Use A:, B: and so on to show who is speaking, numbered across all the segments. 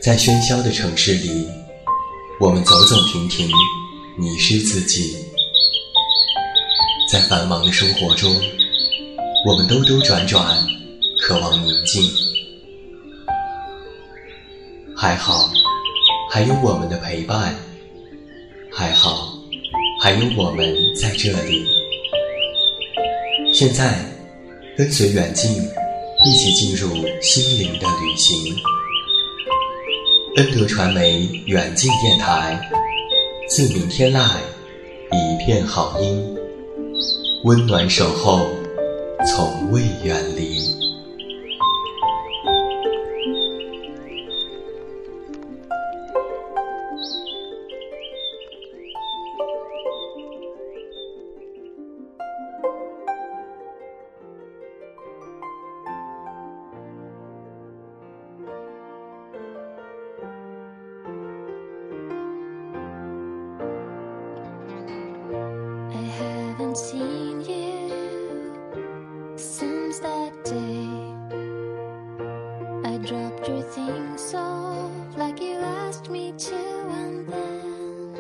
A: 在喧嚣的城市里，我们走走停停，迷失自己。在繁忙的生活中，我们兜兜转转，渴望宁静。还好，还有我们的陪伴，还好，还有我们在这里。现在，跟随远近，一起进入心灵的旅行。恩德传媒远近电台，自鸣天籁，一片好音，温暖守候，从未远离。
B: Seen you since that day. I dropped your things off like you asked me to, and then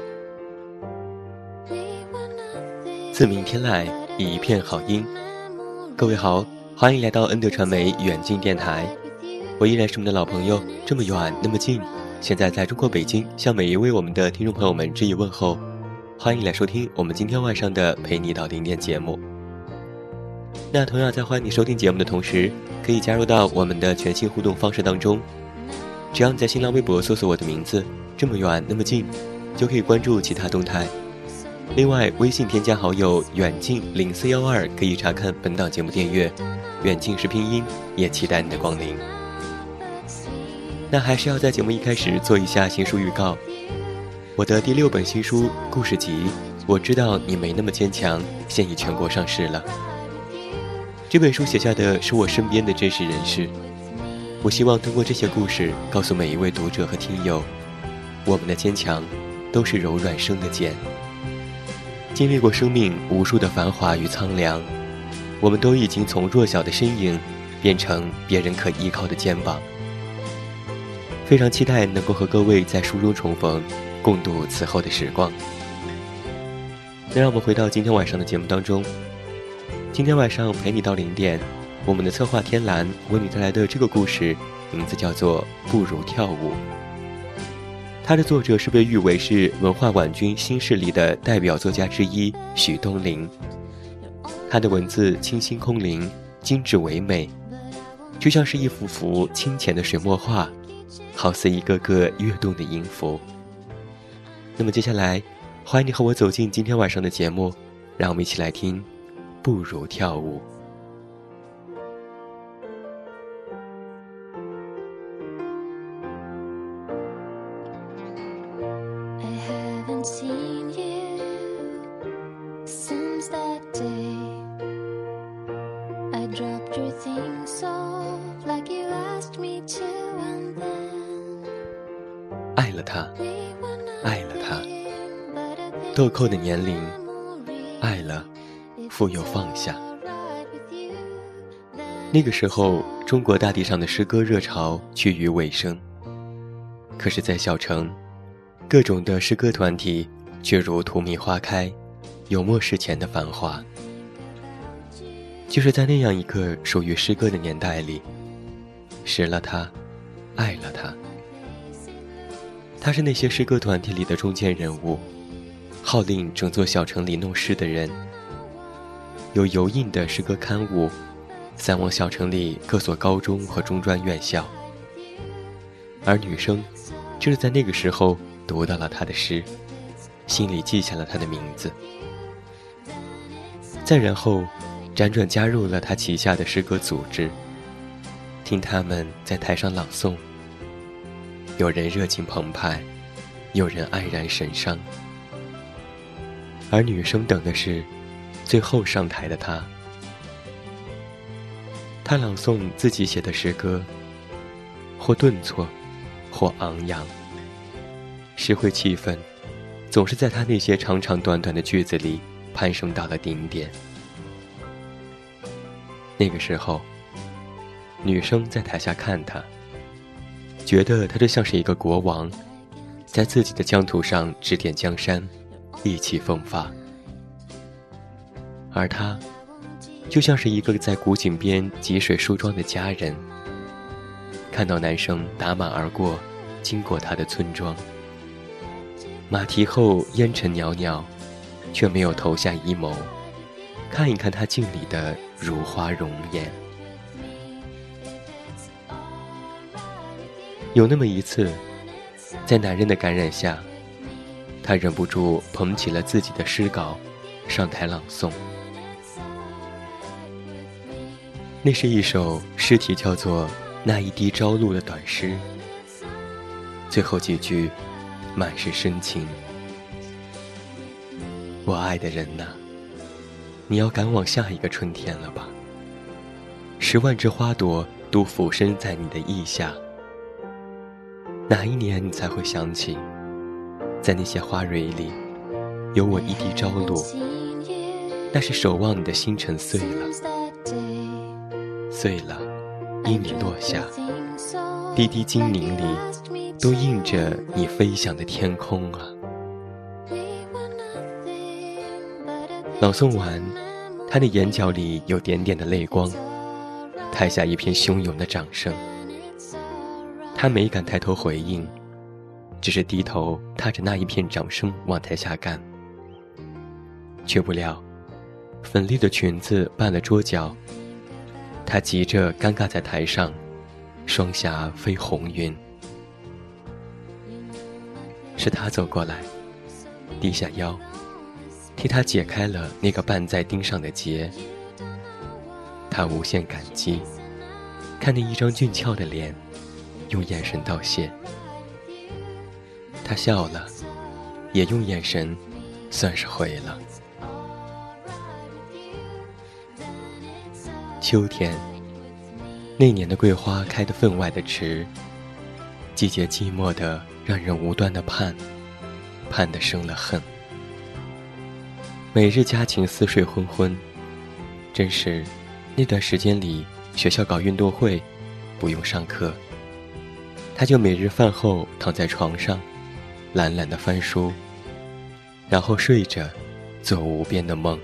B: we were nothing.
C: 自鸣天籁，一片好音。各位好，欢迎来到恩德传媒远近电台。我依然是我们的老朋友，这么远那么近。现在在中国北京，向每一位我们的听众朋友们致以问候。欢迎来收听我们今天晚上的陪你到零点节目。那同样在欢迎你收听节目的同时，可以加入到我们的全新互动方式当中。只要你在新浪微博搜索我的名字这么远那么近，就可以关注其他动态。另外微信添加好友远近0412，可以查看本档节目订阅，远近是拼音，也期待你的光临。那还是要在节目一开始做一下新书预告。我的第6本新书故事集《我知道你没那么坚强》现已全国上市了。这本书写下的是我身边的真实人事，我希望通过这些故事告诉每一位读者和听友，我们的坚强都是柔软生的茧。经历过生命无数的繁华与苍凉，我们都已经从弱小的身影变成别人可依靠的肩膀。非常期待能够和各位在书中重逢，共度此后的时光。那让我们回到今天晚上的节目当中。今天晚上陪你到0点，我们的策划天蓝为你带来的这个故事名字叫做《不如跳舞》。它的作者是被誉为是文化馆军新势力的代表作家之一许东林。他的文字清新空灵，精致唯美，就像是一幅幅清浅的水墨画，好似一个个跃动的音符。那么接下来，欢迎你和我走进今天晚上的节目，让我们一起来听《不如跳舞》。爱了他，爱了他，豆蔻的年龄，爱了，复又放下。那个时候，中国大地上的诗歌热潮趋于尾声，可是在小城，各种的诗歌团体却如荼蘼花开，有末世前的繁华。就是在那样一个属于诗歌的年代里，识了他，爱了他。他是那些诗歌团体里的中坚人物，号令整座小城里弄诗的人。有油印的诗歌刊物散往小城里各所高中和中专院校，而女生就是在那个时候读到了他的诗，心里记下了他的名字，再然后辗转加入了他旗下的诗歌组织，听他们在台上朗诵，有人热情澎湃，有人黯然神伤，而女生等的是最后上台的他。他朗诵自己写的诗歌，或顿挫，或昂扬，诗会气氛总是在他那些长长短短的句子里攀升到了顶点。那个时候，女生在台下看他， 觉得他就像是一个国王，在自己的疆土上指点江山，意气风发。而他就像是一个在古井边汲水梳妆的佳人，看到男生打马而过，经过他的村庄，马蹄后烟尘袅袅，却没有投下一眸，看一看他镜里的如花容颜。有那么一次，在男人的感染下，他忍不住捧起了自己的诗稿，上台朗诵。那是一首诗题叫做《那一滴朝露》的短诗，最后几句满是深情。我爱的人呐，你要赶往下一个春天了吧？10万只花朵都俯身在你的翼下，哪一年你才会想起，在那些花蕊里有我一滴朝露？那是守望你的星辰碎了，碎了，因你落下，滴滴精灵里都印着你飞翔的天空啊。朗诵完，他的眼角里有点点的泪光，台下一片汹涌的掌声。他没敢抬头回应，只是低头踏着那一片掌声往台下赶。却不料粉绿的裙子绊了桌角，他急着尴尬在台上，双颊飞红晕。是他走过来，低下腰，替他解开了那个绊在钉上的结。他无限感激，看那一张俊俏的脸，用眼神道谢。他笑了，也用眼神算是回了。秋天，那年的桂花开得分外的迟，季节寂寞的让人无端的盼，盼得生了恨。每日家禽似睡昏昏，真是那段时间里学校搞运动会，不用上课，他就每日饭后躺在床上，懒懒地翻书，然后睡着，做无边的梦。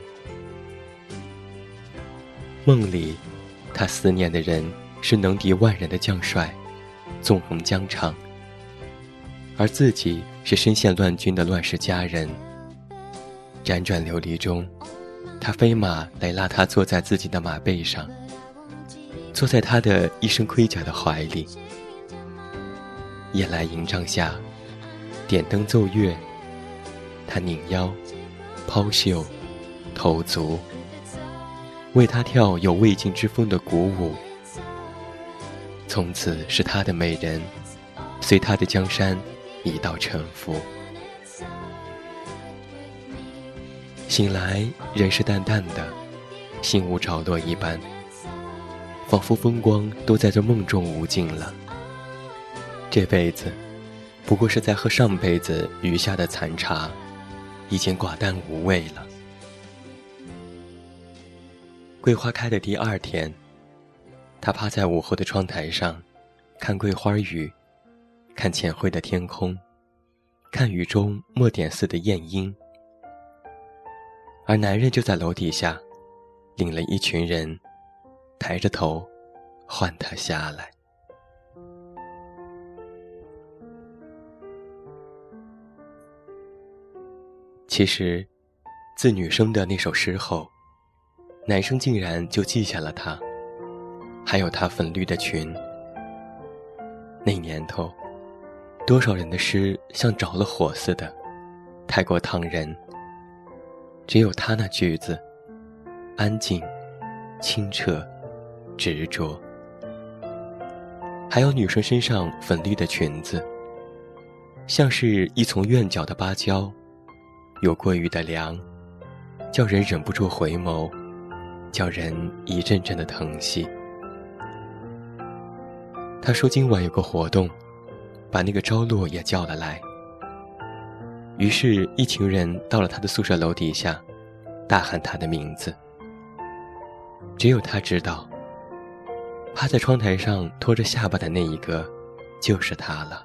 C: 梦里，他思念的人是能敌万人的将帅，纵横疆场，而自己是身陷乱军的乱世佳人。辗转流离中，他飞马来拉他坐在自己的马背上，坐在他的一身盔甲的怀里。夜来营帐下，点灯奏乐，他拧腰，抛袖，投足，为他跳有未尽之风的鼓舞。从此是他的美人，随他的江山一道沉浮。醒来，人是淡淡的，心无着落一般，仿佛风光都在这梦中无尽了。这辈子不过是在喝上辈子余下的残茶，已经寡淡无味了。桂花开的第2天，他趴在午后的窗台上，看桂花雨，看浅灰的天空，看雨中墨点似的艳莺。而男人就在楼底下，领了一群人，抬着头唤他下来。其实，自女生的那首诗后，男生竟然就记下了她，还有她粉绿的裙。那年头，多少人的诗像着了火似的，太过烫人。只有他那句子，安静、清澈、执着。还有女生身上粉绿的裙子，像是一丛院角的芭蕉，有过于的凉，叫人忍不住回眸，叫人一阵阵的疼惜。他说今晚有个活动，把那个朝露也叫了来。于是一群人到了他的宿舍楼底下，大喊他的名字。只有他知道，趴在窗台上拖着下巴的那一个， 就是他了。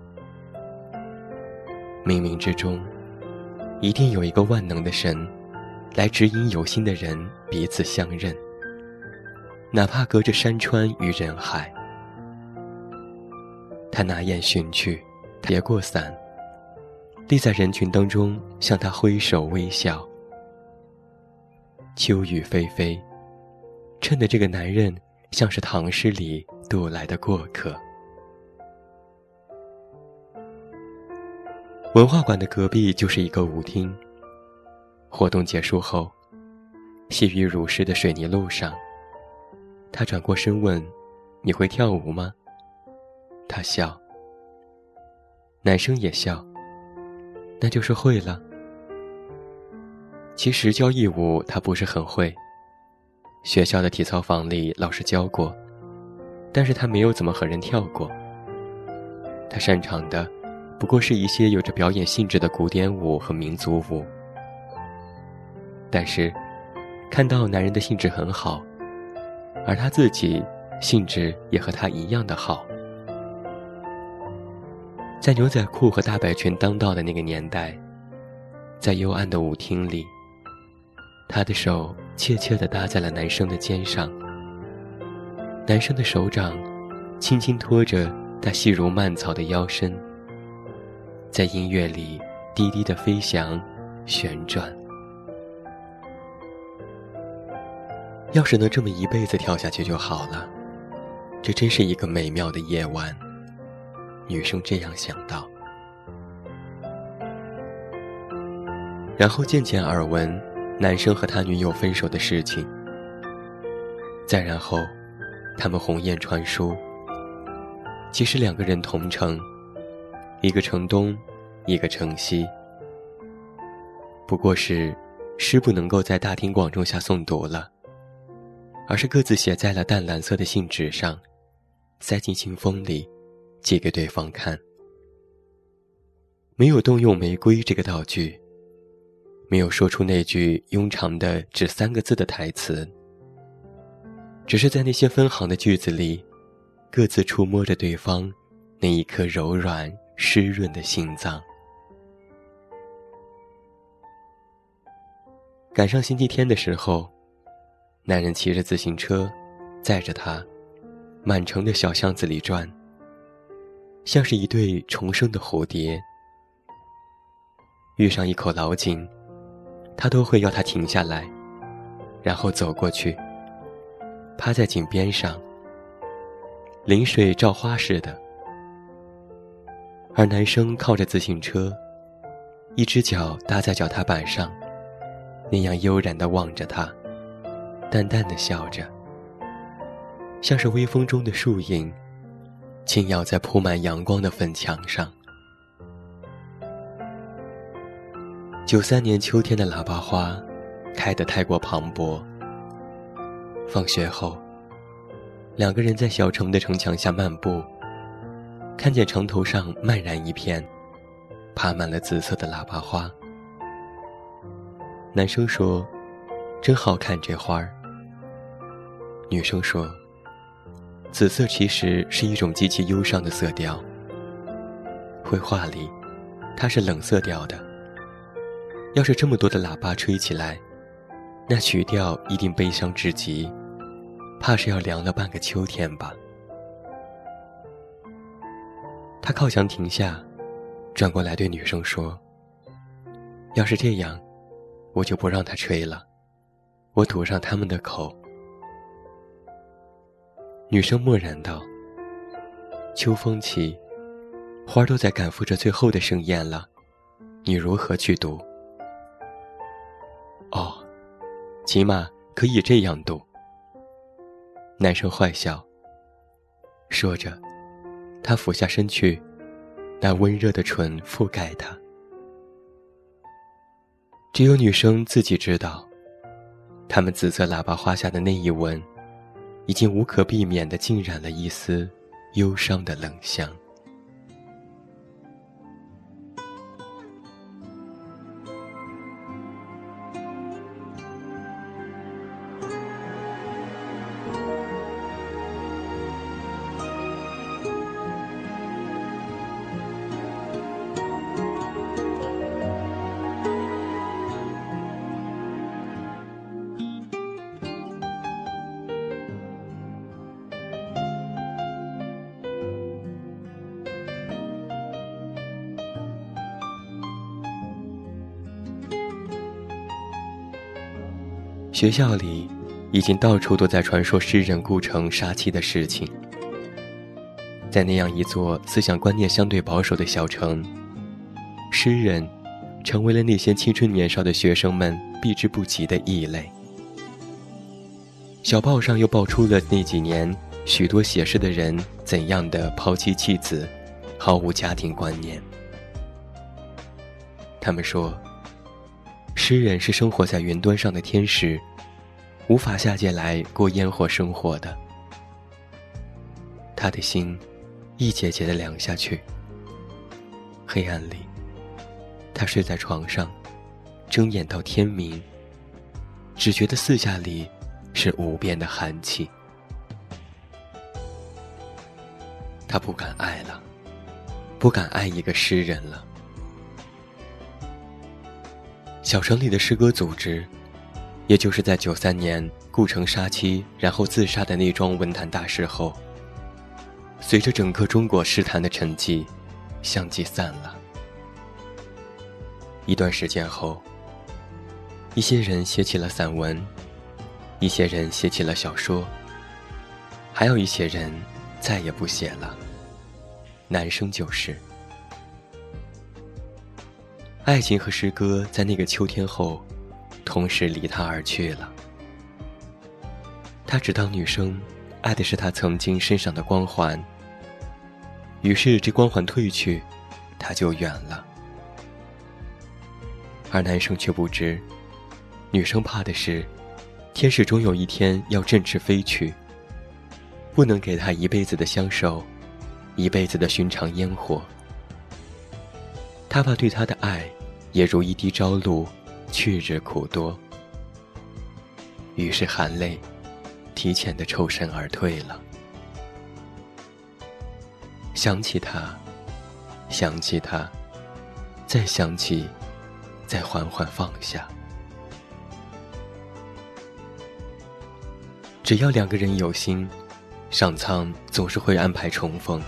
C: 冥冥之中，一定有一个万能的神，来指引有心的人彼此相认，哪怕隔着山川与人海。他拿眼寻去，叠过伞，立在人群当中，向他挥手微笑。秋雨霏霏，衬得这个男人像是唐诗里渡来的过客。文化馆的隔壁就是一个舞厅，活动结束后，细雨如湿的水泥路上，他转过身问：“你会跳舞吗？”他笑，男生也笑，那就是会了。其实交谊舞他不是很会，学校的体操房里老师教过，但是他没有怎么和人跳过。他擅长的不过是一些有着表演性质的古典舞和民族舞。但是看到男人的兴致很好，而他自己兴致也和他一样的好。在牛仔裤和大摆裙当道的那个年代，在幽暗的舞厅里，他的手怯怯地搭在了男生的肩上，男生的手掌轻轻托着他细如蔓草的腰身，在音乐里低低地飞翔旋转。要是能这么一辈子跳下去就好了，这真是一个美妙的夜晚。女生这样想到。然后渐渐耳闻男生和他女友分手的事情，再然后他们鸿雁传书，其实两个人同城，一个城东，一个城西，不过是诗不能够在大庭广众下诵读了，而是各自写在了淡蓝色的信纸上，塞进信封里，寄给对方看。没有动用玫瑰这个道具，没有说出那句庸长的只3个字的台词，只是在那些分行的句子里，各自触摸着对方那一颗柔软湿润的心脏。赶上星期天的时候，男人骑着自行车载着她满城的小巷子里转，像是一对重生的蝴蝶。遇上一口老井，他都会要他停下来，然后走过去，趴在井边上，临水照花似的。而男生靠着自行车，一只脚搭在脚踏板上，那样悠然地望着他，淡淡地笑着，像是微风中的树影，轻摇在铺满阳光的粉墙上。93年秋天的喇叭花开得太过磅礴。放学后，两个人在小城的城墙下漫步，看见城头上漫然一片，爬满了紫色的喇叭花。男生说：“真好看这花儿。”女生说：“紫色其实是一种极其忧伤的色调，绘画里它是冷色调的。要是这么多的喇叭吹起来，那曲调一定悲伤至极，怕是要凉了半个秋天吧。”他靠墙停下，转过来对女生说：“要是这样，我就不让他吹了，我堵上他们的口。”女生默然道：“秋风起，花都在赶赴着最后的盛宴了，你如何去读？”哦，起码可以这样读。男生坏笑，说着，他俯下身去，那温热的唇覆盖他。只有女生自己知道，他们紫色喇叭花下的那一吻，已经无可避免地浸染了一丝忧伤的冷香。 学校里已经到处都在传说诗人顾城杀妻的事情。在那样一座思想观念相对保守的小城，诗人成为了那些青春年少的学生们避之不及的异类。小报上又爆出了那几年许多写诗的人怎样的抛妻弃子，毫无家庭观念。他们说，诗人是生活在云端上的天使，无法下界来过烟火生活的。他的心一节节地凉下去，黑暗里他睡在床上，睁眼到天明，只觉得四下里是无边的寒气。他不敢爱了，不敢爱一个诗人了。小城里的诗歌组织，也就是在93年顾城杀妻然后自杀的那桩文坛大事后，随着整个中国诗坛的沉寂，相继散了。一段时间后，一些人写起了散文，一些人写起了小说，还有一些人再也不写了。男生就是。爱情和诗歌在那个秋天后，同时离他而去了。他只当女生爱的是他曾经身上的光环，于是这光环褪去，他就远了。而男生却不知，女生怕的是天使终有一天要振翅飞去，不能给他一辈子的相守，一辈子的寻常烟火。他怕对他的爱也如一滴朝露，去日苦多，于是含泪提前地抽身而退了。想起他，想起他，再想起，再缓缓放下。只要两个人有心，上苍总是会安排重逢。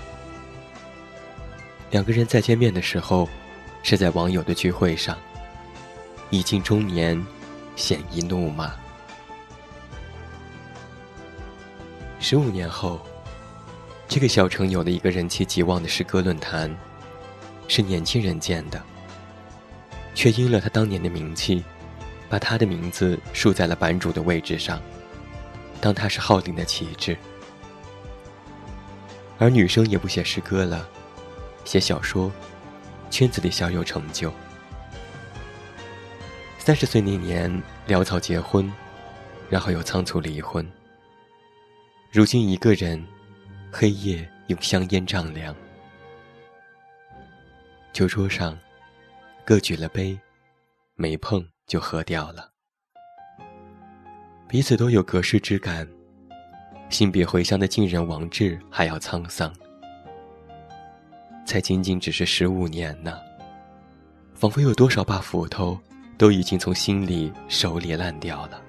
C: 两个人再见面的时候，是在网友的聚会上，已经中年，鲜衣怒马。15年后，这个小城有了一个人气极旺的诗歌论坛，是年轻人建的，却因了他当年的名气，把他的名字竖在了版主的位置上，当他是号令的旗帜。而女生也不写诗歌了，写小说，圈子里小有成就。30岁那年潦草结婚，然后又仓促离婚。如今一个人，黑夜用香烟丈量。酒桌上，各举了杯，没碰就喝掉了。彼此都有隔世之感，心比回乡的晋人王志还要沧桑。才仅仅只是15年呢，仿佛有多少把斧头都已经从心里手里烂掉了。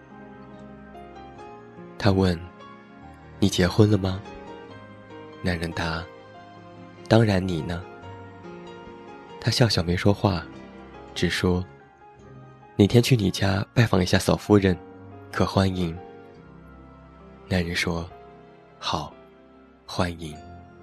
C: 他问，你结婚了吗？男人答，当然，你呢？他笑笑没说话，只说，哪天去你家拜访一下嫂夫人，可欢迎？男人说，好，欢迎。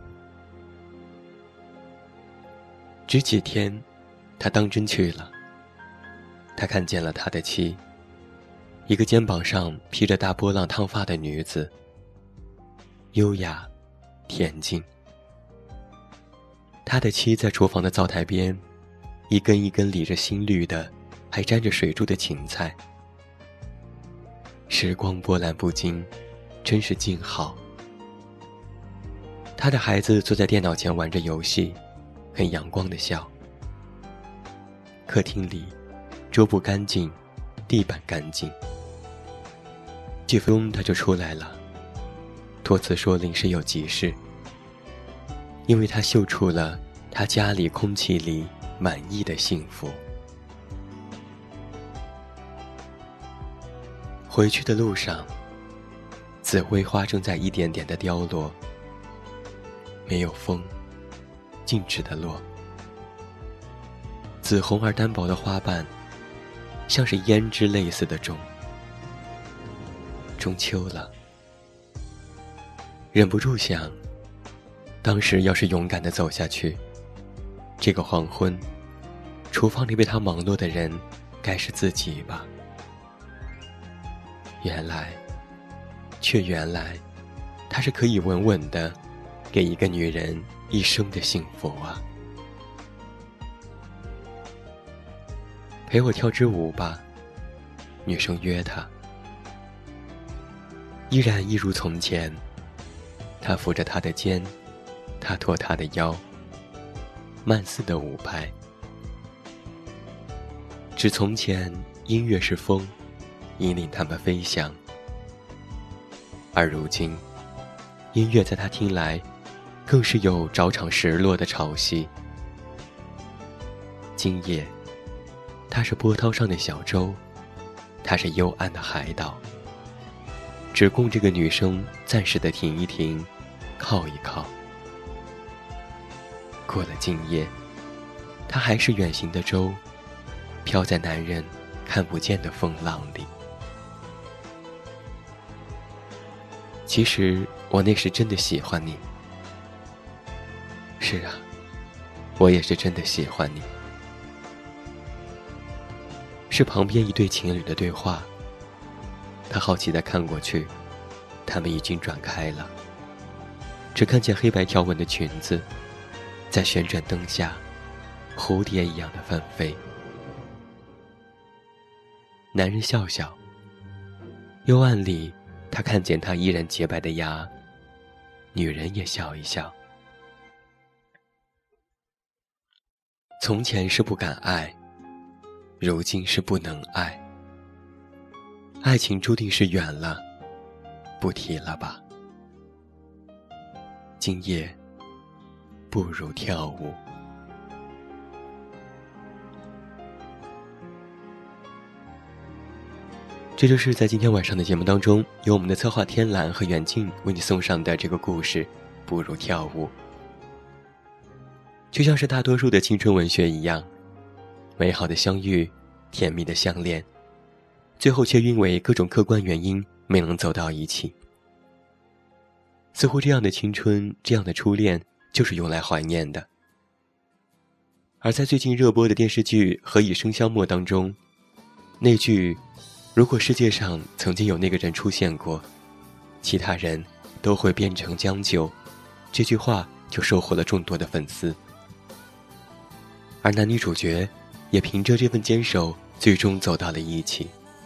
C: 只几天，他当真去了。他看见了他的妻，一个肩膀上披着大波浪烫发的女子，优雅恬静。他的妻在厨房的灶台边，一根一根理着新绿的还沾着水珠的芹菜。时光波澜不惊，真是静好。他的孩子坐在电脑前玩着游戏，很阳光的笑。客厅里桌布干净，地板干净。几分钟他就出来了，托辞说临时有急事，因为他嗅出了他家里空气里满意的幸福。回去的路上，紫薇花正在一点点的凋落，没有风，静止的落。紫红而单薄的花瓣，像是胭脂类似的重。 中秋了。忍不住想，当时要是勇敢地走下去，这个黄昏，厨房里被他忙碌的人该是自己吧。原来他是可以稳稳地给一个女人一生的幸福啊。陪我跳支舞吧，女生约他。依然一如从前，他扶着她的肩，他托她的腰，慢似的舞拍。只从前音乐是风，引领他们飞翔，而如今音乐在他听来更是有找场时落的潮汐。今夜他是波涛上的小舟，他是幽暗的海岛，只供这个女生暂时的停一停，靠一靠。过了今夜，他还是远行的舟，飘在男人看不见的风浪里。其实我那时真的喜欢你。是啊，我也是真的喜欢你。是旁边一对情侣的对话，他好奇地看过去，他们已经转开了，只看见黑白条纹的裙子在旋转灯下蝴蝶一样的翻飞。男人笑笑，幽暗里他看见他依然洁白的牙，女人也笑一笑。从前是不敢爱，如今是不能爱。爱情注定是远了，不提了吧。今夜不如跳舞。这就是在今天晚上的节目当中，由我们的策划天蓝和远近为你送上的这个故事，不如跳舞。就像是大多数的青春文学一样，美好的相遇，甜蜜的相恋，最后却因为各种客观原因没能走到一起。似乎这样的青春，这样的初恋，就是用来怀念的。而在最近热播的电视剧《何以笙箫默》当中，那句如果世界上曾经有那个人出现过，其他人都会变成将就，这句话就收获了众多的粉丝。而男女主角也凭着这份坚守，最终走到了一起。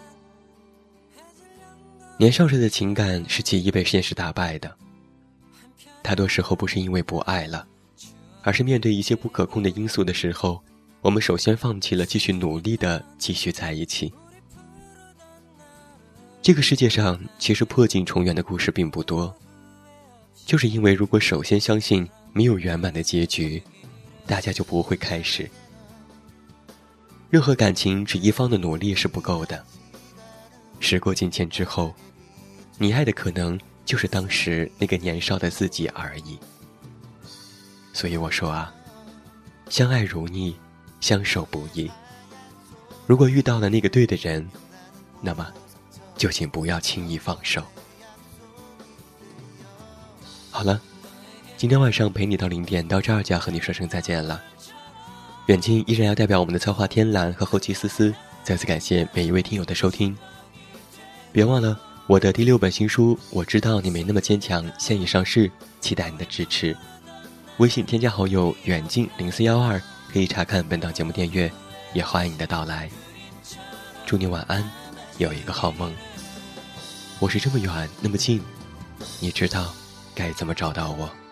C: 年少时的情感是极易被现实打败的，太多时候不是因为不爱了，而是面对一些不可控的因素的时候，我们首先放弃了继续努力的继续在一起。这个世界上其实破镜重圆的故事并不多，就是因为如果首先相信没有圆满的结局，大家就不会开始。任何感情只一方的努力是不够的，时过境迁之后，你爱的可能就是当时那个年少的自己而已。所以我说啊，相爱如逆，相守不易。如果遇到了那个对的人，那么就请不要轻易放手。好了，今天晚上陪你到0点，到这儿就要和你说声再见了。远近依然要代表我们的策划天蓝和后期思思，再次感谢每一位听友的收听。别忘了我的第6本新书《我知道你没那么坚强》现已上市，期待你的支持。微信添加好友远近0412，可以查看本档节目订阅，也欢迎你的到来。祝你晚安，有一个好梦。我是这么远那么近，你知道该怎么找到我。